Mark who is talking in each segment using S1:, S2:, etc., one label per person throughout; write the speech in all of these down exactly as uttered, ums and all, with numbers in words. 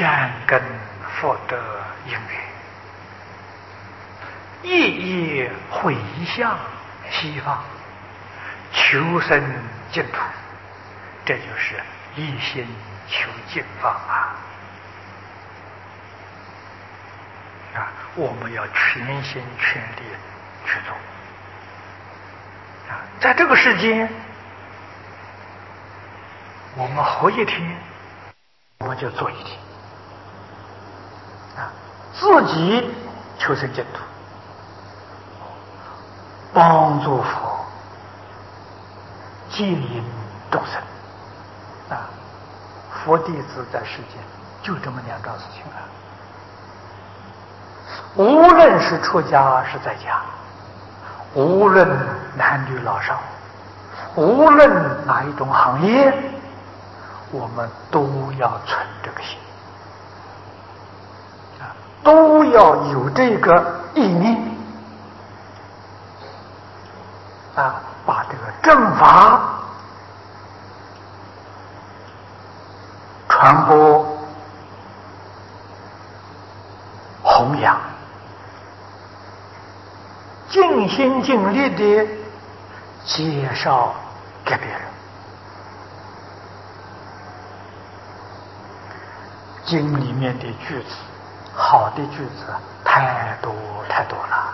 S1: 善根福德因缘，夜夜回向西方，求生净土，这就是一心求净方啊！啊，我们要全心全力去做啊！在这个世间，我们活一天，我们就做一天啊！自己求生净土，帮助佛，接引众生啊！佛弟子在世间就这么两桩事情啊！无论是出家是在家，无论男女老少，无论哪一种行业，我们都要存这个心啊，都要有这个意念啊，把这个正法传播弘扬，尽心尽力的介绍给别人。经里面的句子，好的句子太多太多了，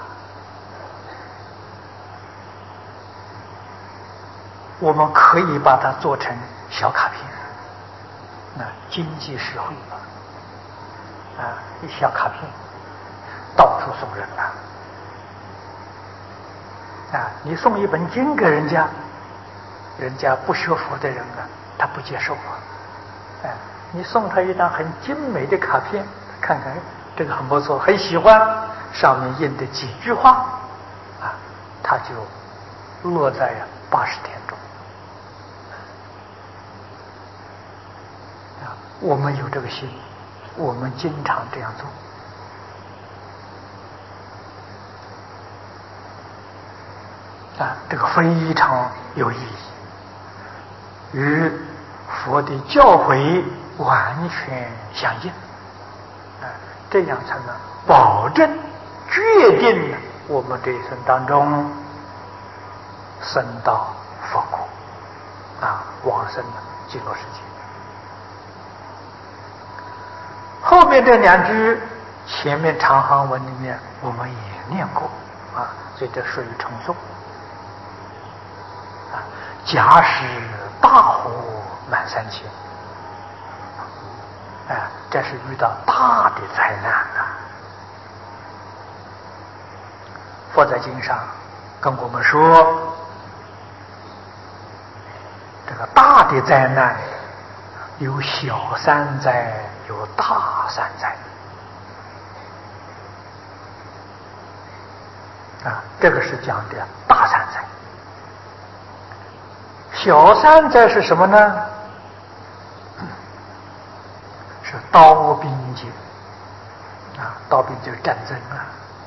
S1: 我们可以把它做成小卡片，那经济实惠吧，啊，一小卡片，到处送人了。啊，你送一本经给人家，人家不学佛的人啊，他不接受啊。啊，你送他一张很精美的卡片，看看这个很不错，很喜欢，上面印的几句话，啊，他就落在八十天中。啊，我们有这个心，我们经常这样做。啊，这个非常有意义，与佛的教诲完全相应，啊，这样才能保证、决定我们这一生当中升到佛国，啊，往生极乐世界。后面这两句，前面长行文里面我们也念过，啊，所以这属于重诵。假使大火满三千，哎，这是遇到大的灾难了。佛在经上跟我们说，这个大的灾难有小三灾，有大三灾。啊，这个是讲的大三灾。小三灾是什么呢？是刀兵劫啊，刀兵就是战争啊，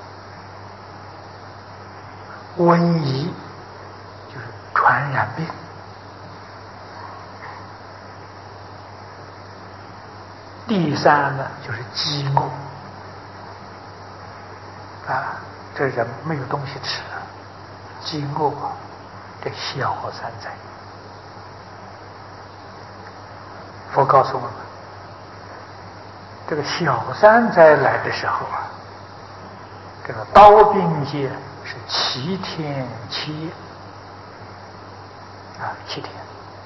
S1: 瘟疫就是传染病，第三呢就是饥饿啊，这人没有东西吃，饥饿，这小三灾。佛告诉我们，这个小三灾来的时候啊，这个刀兵劫是七天七夜啊，七天。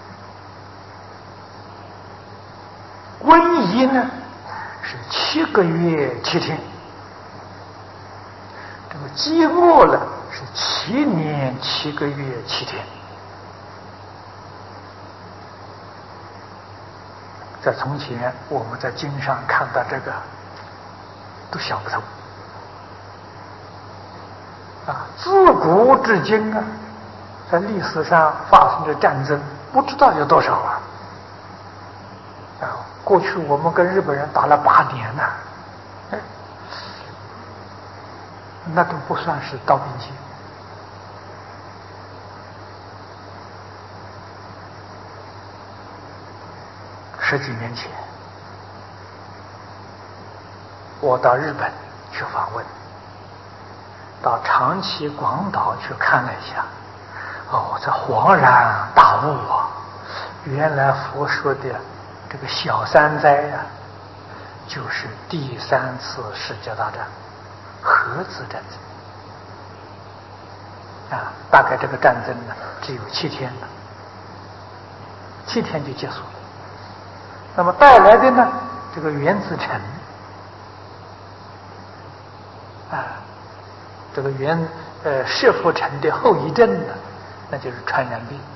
S1: 瘟疫呢是七个月七天，这个饥饿了是七年七个月七天。在从前我们在经上看到这个都想不通啊，自古至今啊，在历史上发生的战争不知道有多少啊！啊，过去我们跟日本人打了八年呢，哎，那都不算是刀兵劫。十几年前， 我到日本去访问，到长崎、广岛去看了一下，哦，这恍然大悟啊！原来佛说的这个小三灾呀、啊，就是第三次世界大战核子战争啊。大概这个战争呢，只有七天了，七天就结束了。那么带来的呢，这个原子尘啊，这个原呃射浮尘的后遗症呢，那就是传染病。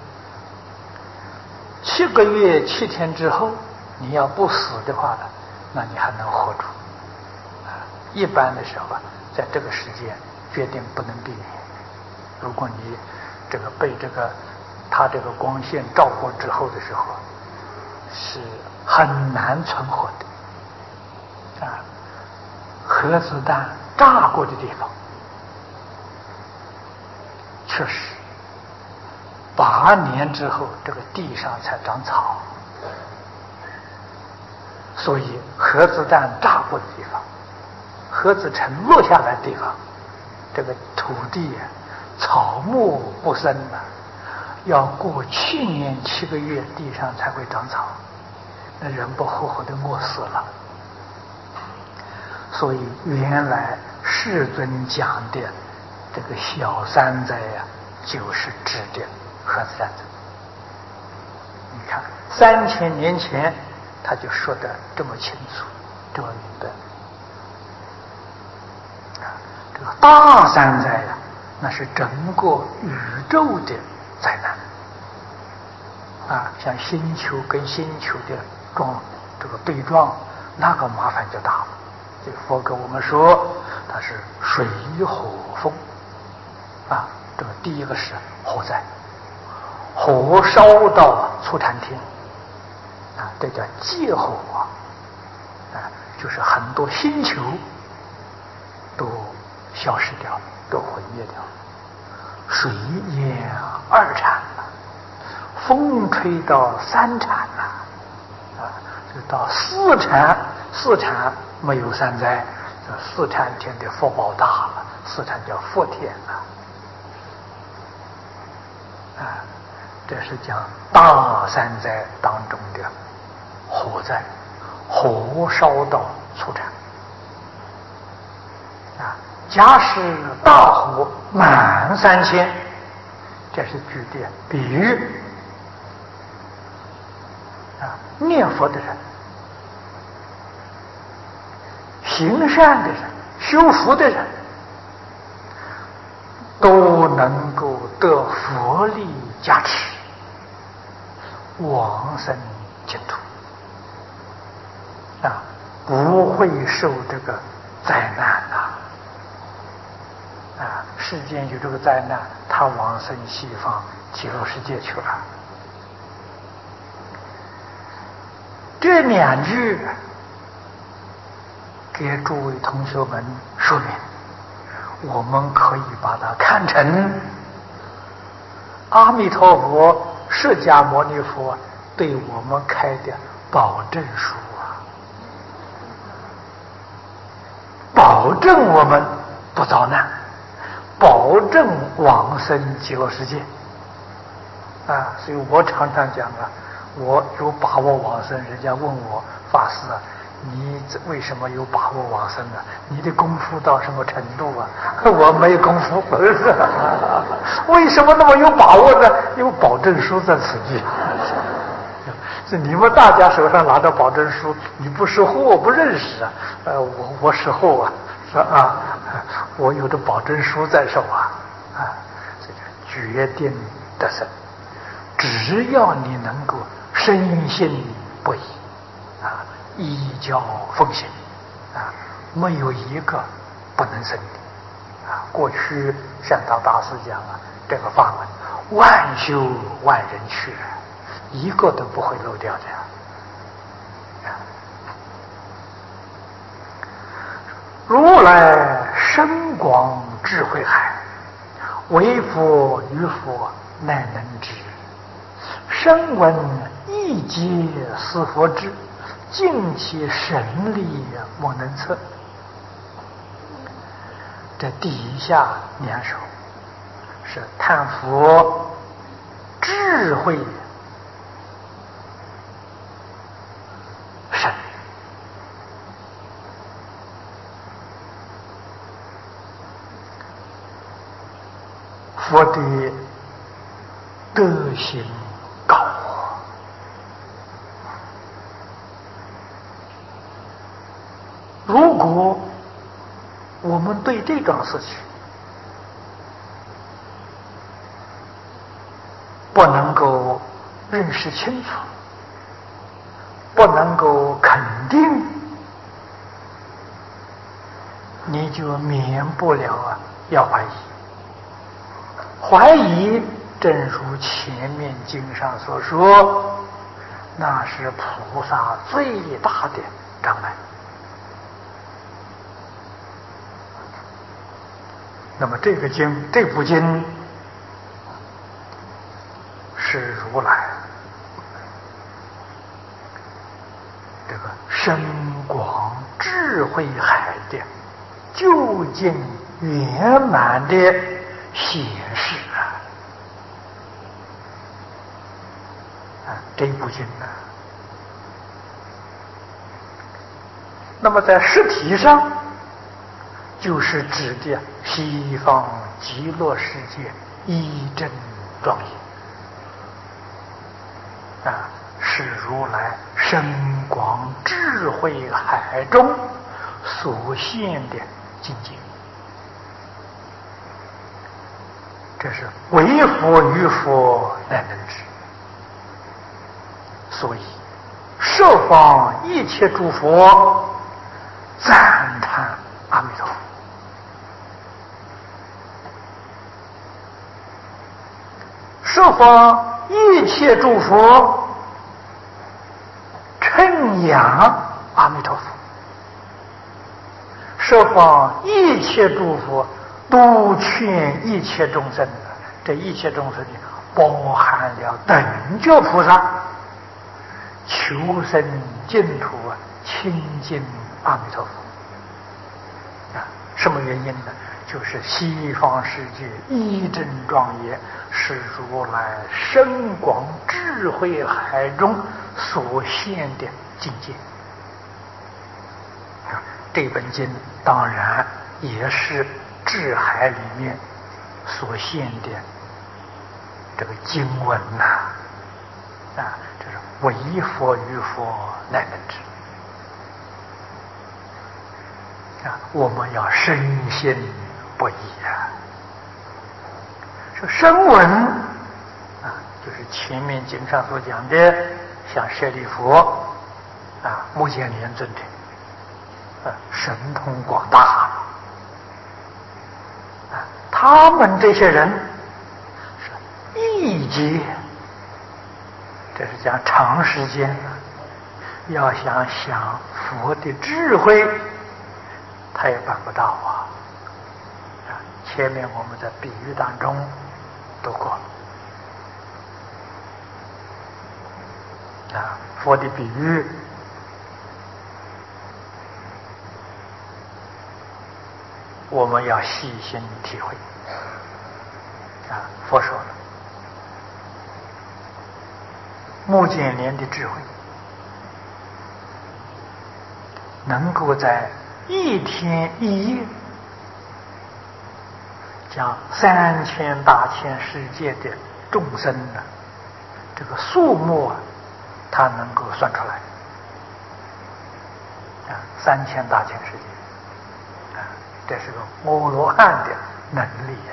S1: 七个月七天之后，你要不死的话呢，那你还能活住啊。一般的时候啊，在这个时间决定不能避免。如果你这个被这个它这个光线照过之后的时候，是很难存活的啊。核子弹炸过的地方，确实八年之后，这个地上才长草。所以核子弹炸过的地方，核子尘落下来的地方，这个土地啊，草木不生了，要过七年七个月，地上才会长草，那人不活活的饿死了。所以原来世尊讲的这个小三灾呀、啊，就是指的核子战争。你看三千年前他就说的这么清楚，这么明白。啊，这个大三灾呀、啊，那是整个宇宙的灾难。啊，像星球跟星球的撞这个对撞，那个麻烦就大了。这个佛跟我们说，它是水火风。啊，这个第一个是火灾，火烧到出产天，啊，这叫界火啊，啊，就是很多星球都消失掉了，都毁灭掉了。水淹二产了，风吹到三产了，啊，就到四产，四产没有三灾，这四产天的福报大了，四产叫福天了。啊，这是讲大三灾当中的火灾，火烧到出产。啊，假使大火满三千，这是举的比喻。啊，念佛的人、行善的人、修福的人，都能够得佛力加持，往生净土啊，不会受这个灾难呐！啊，世间有这个灾难，他往生西方极乐世界去了。这两句给诸位同学们说明。我们可以把它看成阿弥陀佛、释迦牟尼佛对我们开的保证书啊，保证我们不遭难，保证往生极乐世界啊！所以我常常讲啊，我有把握往生，人家问我法师啊，你为什么有把握往生呢？你的功夫到什么程度啊？我没有功夫，为什么那么有把握呢？有保证书在此地。是你们大家手上拿着保证书，你不识货，我不认识啊。呃，我我识货啊，是啊，我有着保证书在手啊，啊，这个决定得胜。只要你能够深信不疑啊，依教奉行啊，没有一个不能生的啊。过去善导大师讲啊，这个法门万修万人去，一个都不会漏掉的啊。如来深广智慧海，为佛于佛乃能知。声闻一皆思佛智，尽其神力莫能测这底下两首是叹佛智慧深，佛的德行高啊！如果我们对这桩事情不能够认识清楚，不能够肯定，你就免不了啊要怀疑。怀疑正如前面经上所说，那是菩萨最大的障碍。那么这个经，这部经是如来这个深广智慧海的究竟圆满的显示啊！啊，这部经呢，那么在实体上，就是指的西方极乐世界一真庄严啊，是如来深广智慧海中所现的境界。这是唯佛与佛乃能知，所以十方一切诸佛赞叹阿弥陀佛。十方一切诸佛称扬阿弥陀佛，十方一切诸佛都劝一切众生，这一切众生包含了等觉菩萨，求生净土啊，亲近阿弥陀佛啊。什么原因呢？就是西方世界一真庄严，是如来深广智慧海中所现的境界。啊，这本经当然也是智海里面所现的这个经文呐、啊，啊，这是唯佛与佛乃能知啊，我们要深信不疑啊。这声闻啊，就是前面经上所讲的，像舍利弗啊、目犍连尊者，啊，神通广大啊，他们这些人是一劫，这是讲长时间，要想想佛的智慧，他也办不到啊。啊，前面我们在比喻当中读过啊，佛的比喻我们要细心体会啊。佛说了，目犍连的智慧能够在一天一夜将三千大千世界的众生呢，这个数目啊，他能够算出来啊，三千大千世界啊，这是个阿罗汉的能力啊。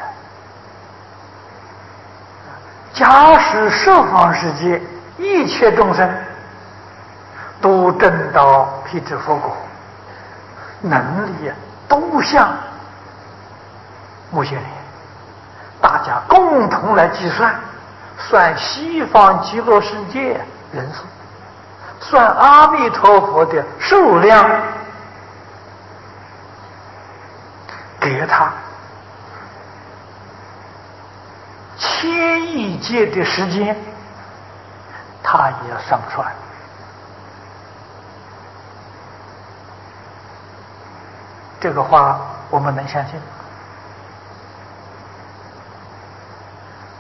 S1: 假使十方世界一切众生都证到辟支佛果，能力啊都像目犍连，大家共同来计算，算西方极乐世界人数，算阿弥陀佛的数量，给他千亿劫的时间，他也算不出来。这个话我们能相信吗？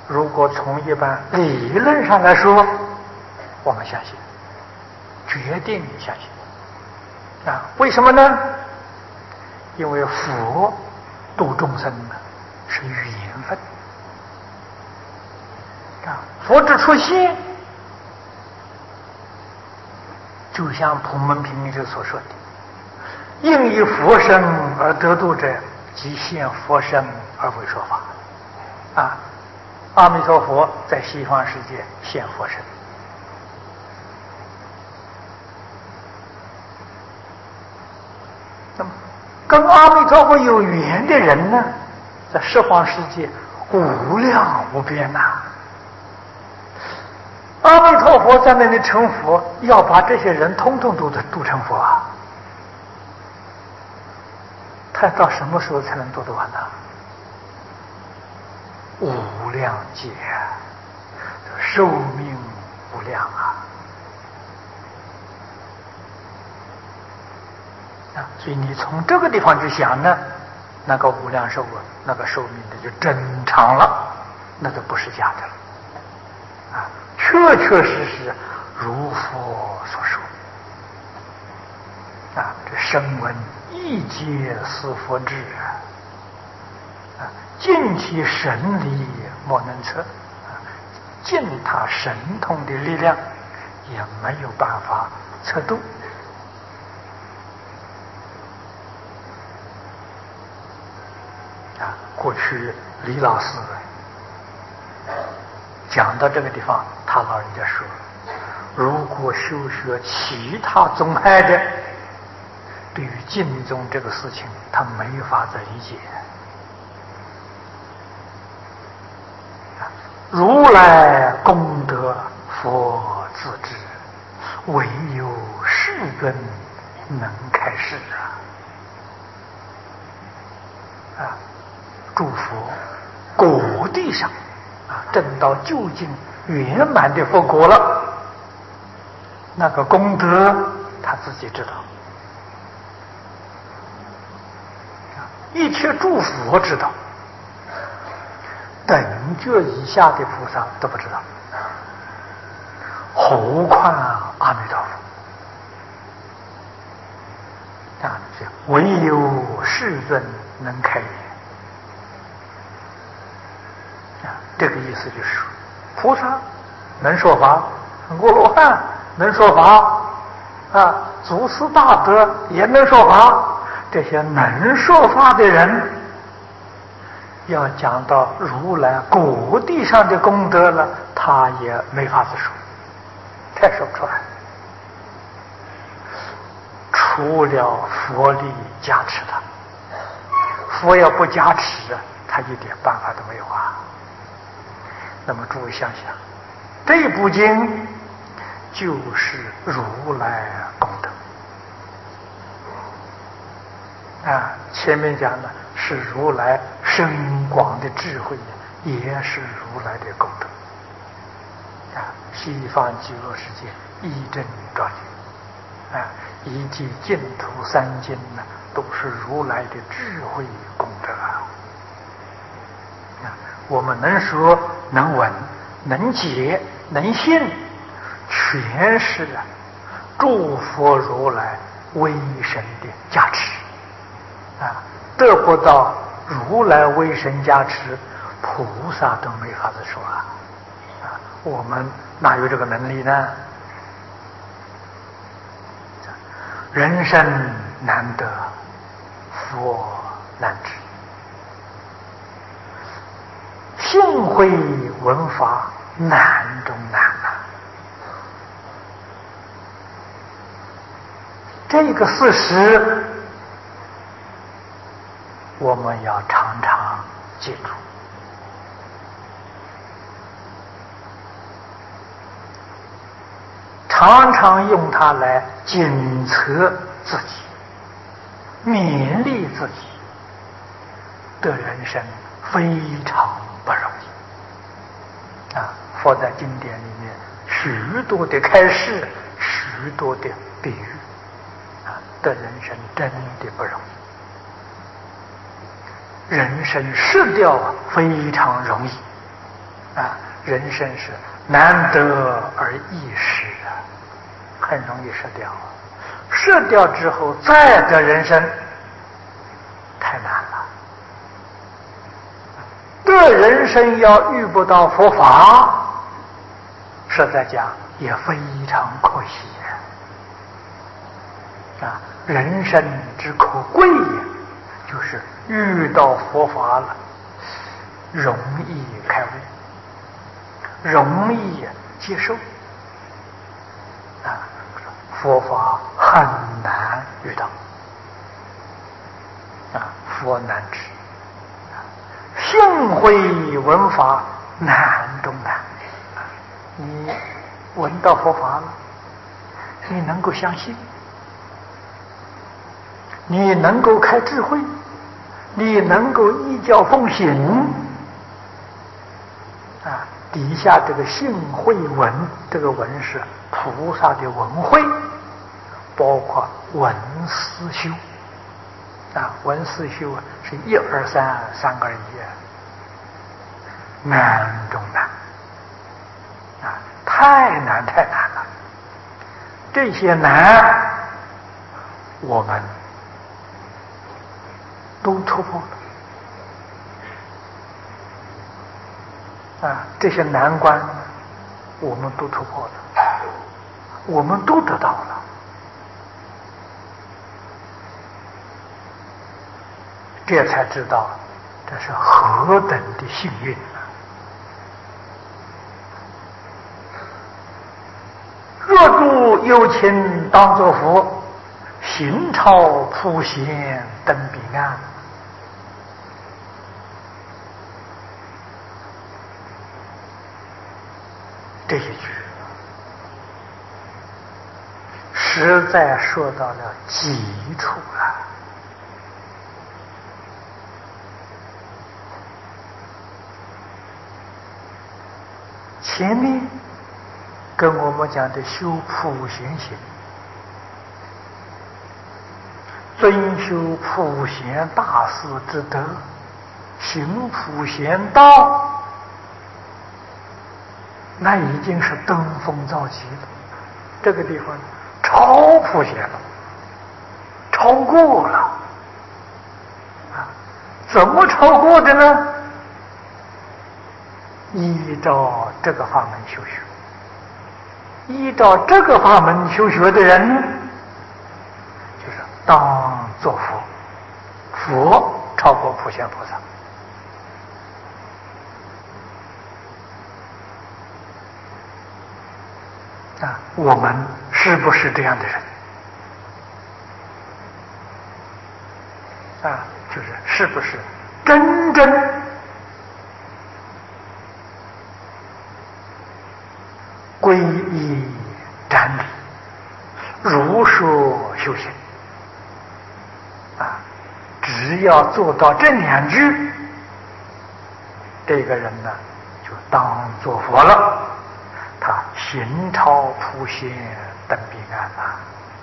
S1: 如果从一般理论上来说，我们相信，决定相信啊。为什么呢？因为佛度众生呢是缘分啊。佛之出现，就像普门品里所说的，应以佛身而得度者，即现佛身而为说法啊。阿弥陀佛在西方世界现佛身，那么跟阿弥陀佛有缘的人呢，在十方世界无量无边呐、啊。阿弥陀佛在那里成佛，要把这些人通通都度成佛啊！他到什么时候才能度得完呢？无量劫，寿命无量啊！啊，所以你从这个地方去想呢，那个无量寿啊，那个寿命的就真长了，那就不是假的了啊，确确实实如佛所说啊，这声闻一皆是佛智啊。啊，尽其神力莫能测，啊，尽他神通的力量也没有办法测度。啊，过去李老师讲到这个地方，他老人家说，如果修学其他宗派的，对于净宗这个事情，他没法再理解。如来功德佛自知，唯有世尊能开示啊！啊，诸佛果地上啊，证到究竟圆满的佛果了，那个功德他自己知道，一切诸佛知道。等觉以下的菩萨都不知道，何况阿弥陀佛啊！唯有世尊能开眼啊！这个意思就是说，菩萨能说法，阿罗汉能说法啊，祖师大德也能说法，这些能说法的人。要讲到如来果地上的功德了，他也没法子说，太说不出来。除了佛力加持他，佛要不加持，他一点办法都没有啊。那么诸位想想，这部经就是如来功德啊。前面讲的是如来深广的智慧，也是如来的功德啊！西方极乐世界一真庄严啊，以及净土三经呢，都是如来的智慧功德啊！我们能说能闻能解能信，全是诸佛如来威神的加持啊！得不到如来威神加持，菩萨都没法子说啊！啊，我们哪有这个能力呢？人生难得，佛难知。幸会闻法难中难啊！这个事实，我们要常常记住。常常用它来检测自己，勉励自己的人生非常不容易啊！佛在经典里面许多的开示，许多的比喻啊，的人生真的不容易。人生失掉非常容易啊，人生是难得而易失啊，很容易失掉。失掉之后再得人生，太难了。得人生要遇不到佛法，实在讲也非常可惜呀。啊，人生之可贵呀，就是遇到佛法了，容易开悟，容易接受。啊，佛法很难遇到，啊，佛难知。信会闻法难中难，你闻到佛法了，你能够相信，你能够开智慧，你能够依教奉行啊。底下这个信会闻，这个闻是菩萨的闻会，包括闻思修啊，闻思修是一二三三二一，难中难啊，太难太难了。这些难我们都突破了啊，这些难关我们都突破了，我们都得到了。这才知道这是何等的幸运啊！若度有情当作佛，行超普贤登彼岸。这一句实在说到了极处了。前面跟我们讲的修普贤行，遵修普贤大士之德，行普贤道，那已经是登峰造极了。这个地方超普贤了，超过了啊！怎么超过的呢？依照这个法门修学，依照这个法门修学的人，就是当作佛，佛超过普贤菩萨啊！我们是不是这样的人啊？就是是不是真正皈依瞻礼，如说修行啊！只要做到这两句，这个人呢就当作佛了，他行超普贤登彼岸了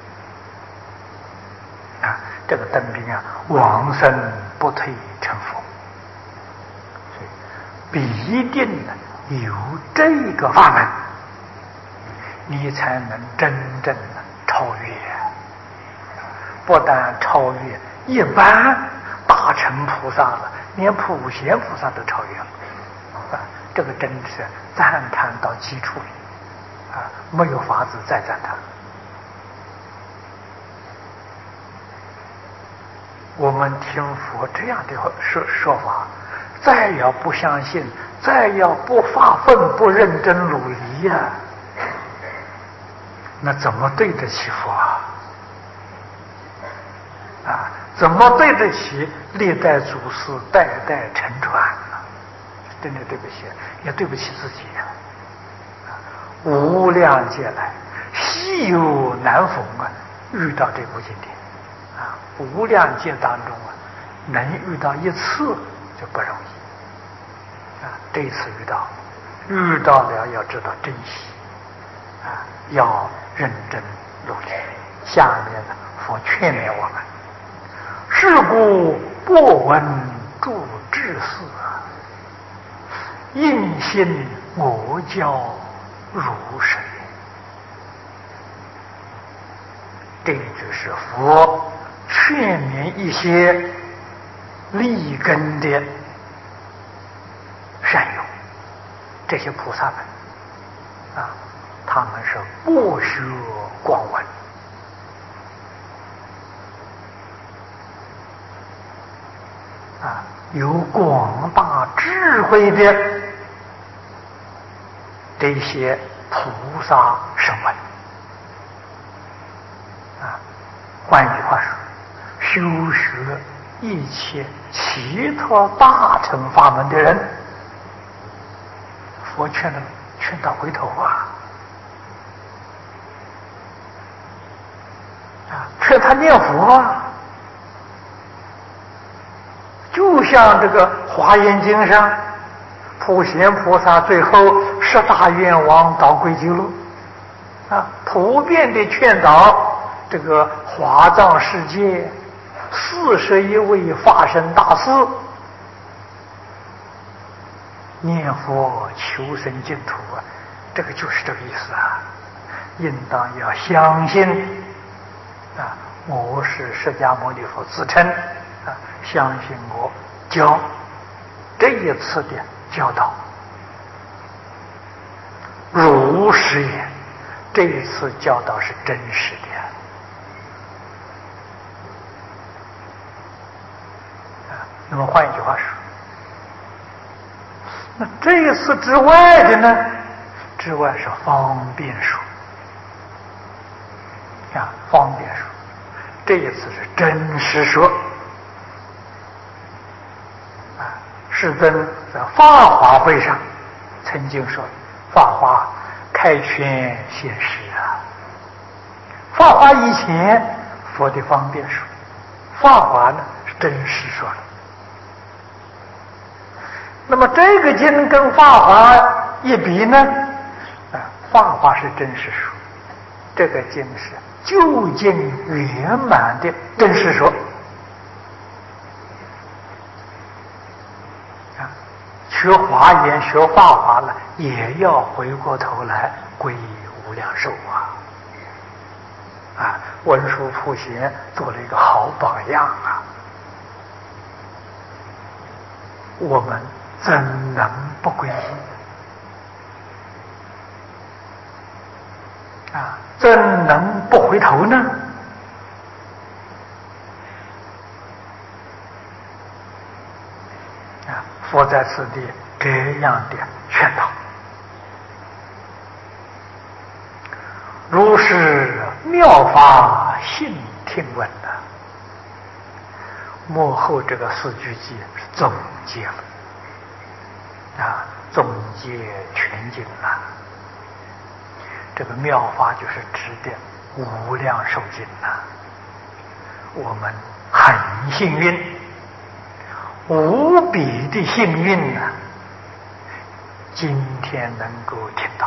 S1: 啊！这个登彼岸，往生不退成佛，所以必定有这个法门，你才能真正的超越，不但超越一般大乘菩萨了，连普贤菩萨都超越了啊！这个真是赞叹到基础里啊，没有法子再赞叹。我们听佛这样的说说法，再要不相信，再要不发奋不认真努力呀、啊，那怎么对得起佛啊？啊，怎么对得起历代祖师代代承传呢？真的对不起，也对不起自己啊！无量劫来，稀有难逢啊，遇到这部经典啊！无量劫当中啊，能遇到一次就不容易啊！这一次遇到，遇到了要知道珍惜啊，要认真努力。下面呢，佛劝勉我们：是故不闻诸智事， 应信我教如是。这就是佛劝勉一些立根的善友，这些菩萨们啊，他们是博学广闻啊，有广大智慧的这些菩萨声闻啊，换句话说，修学一切其他大乘法门的人，佛劝他劝他回头啊，啊，劝他念佛啊，就像这个《华严经》上，普贤菩萨最后十大愿王导归极乐啊，普遍的劝导这个华藏世界四十一位法身大士念佛求生净土啊，这个就是这个意思啊，应当要相信啊，我是释迦牟尼佛自称啊，相信我教这一次的教导如实言，这一次教导是真实的啊。那么换一句话说，那这一次之外的呢？之外是方便说啊，方便说，这一次是真实说啊。世尊在法华会上曾经说，法华开权现实啊。法华以前佛的方便说，法华呢是真实说了。那么这个经跟法华一比呢，啊，法华是真实说，这个经是究竟圆满的真实说啊。学华严学法华了，也要回过头来皈无量寿啊！啊，文殊普贤做了一个好榜样啊，我们怎能不皈依啊？怎能不回头呢？啊，佛在此地这样的劝导，如是妙法信听闻的，幕后这个四句偈是总结了啊，总结全经了。这个妙法就是指的无量寿经啊。我们很幸运，无比的幸运啊，今天能够听到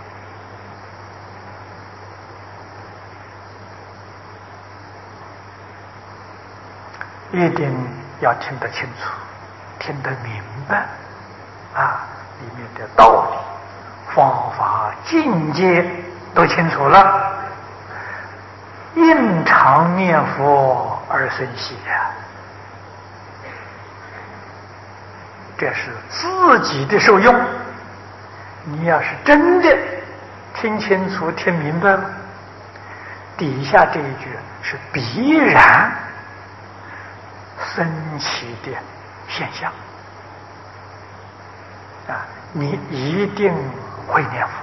S1: 一定要听得清楚，听得明白啊，里面的道理方法境界都清楚了，应常念佛而生喜啊，这是自己的受用。你要是真的听清楚听明白了，底下这一句是必然升起的现象啊，你一定会念佛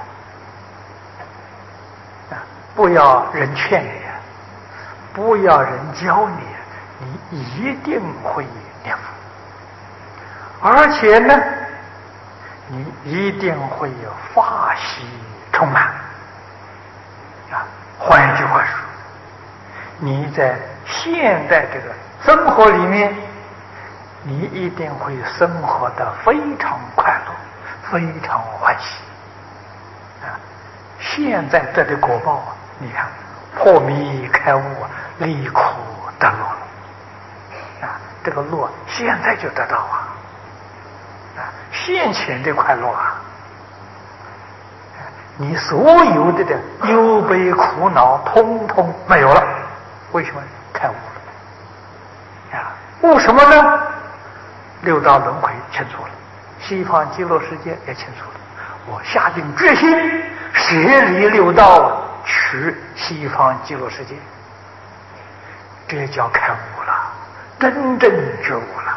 S1: 啊！不要人劝你，不要人教你，你一定会念佛，而且呢，你一定会有法喜充满啊！换一句话说，你在现代这个生活里面，你一定会生活得非常快乐，非常欢喜啊！现在得的果报啊，你看破迷开悟，离苦得乐啊！这个乐现在就得到啊！啊， 现前的快乐啊！你所有的的忧悲苦恼，通通没有了。为什么？开悟了啊！悟什么呢？六道轮回清楚了，西方极乐世界也清楚了。我下定决心舍离六道，取西方极乐世界，这叫开悟了，真正觉悟了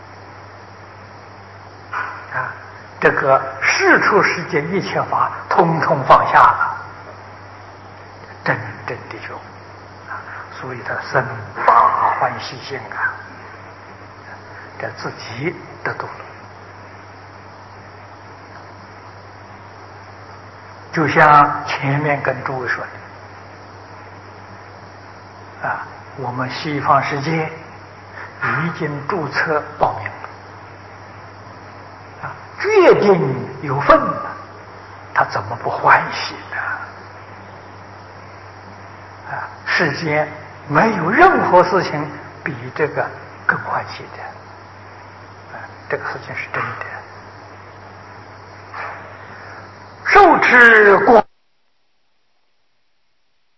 S1: 啊！这个世出世间一切法，通通放下了，真正的觉悟啊！所以他生大欢喜心啊，这自己得度了。就像前面跟诸位说的啊，我们西方世界已经注册报名了啊，决定有份了，他怎么不欢喜呢？啊，世间没有任何事情比这个更欢喜的啊，这个事情是真的。受持过